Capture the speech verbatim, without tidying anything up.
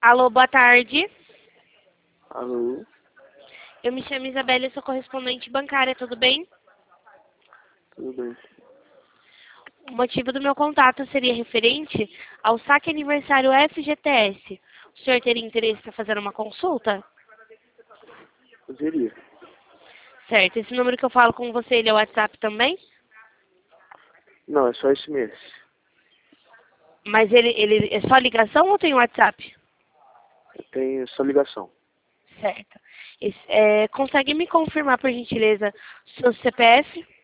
Alô, boa tarde. Alô? Eu me chamo Isabela e sou correspondente bancária, tudo bem? Tudo bem. O motivo do meu contato seria referente ao saque aniversário F G T S. O senhor teria interesse em fazer uma consulta? Poderia. Certo. Esse número que eu falo com você, ele é o WhatsApp também? Não, é só esse mês. Mas ele, ele é só ligação ou tem WhatsApp? Eu tenho só ligação. Certo. Esse, é, consegue me confirmar, por gentileza, seu C P F?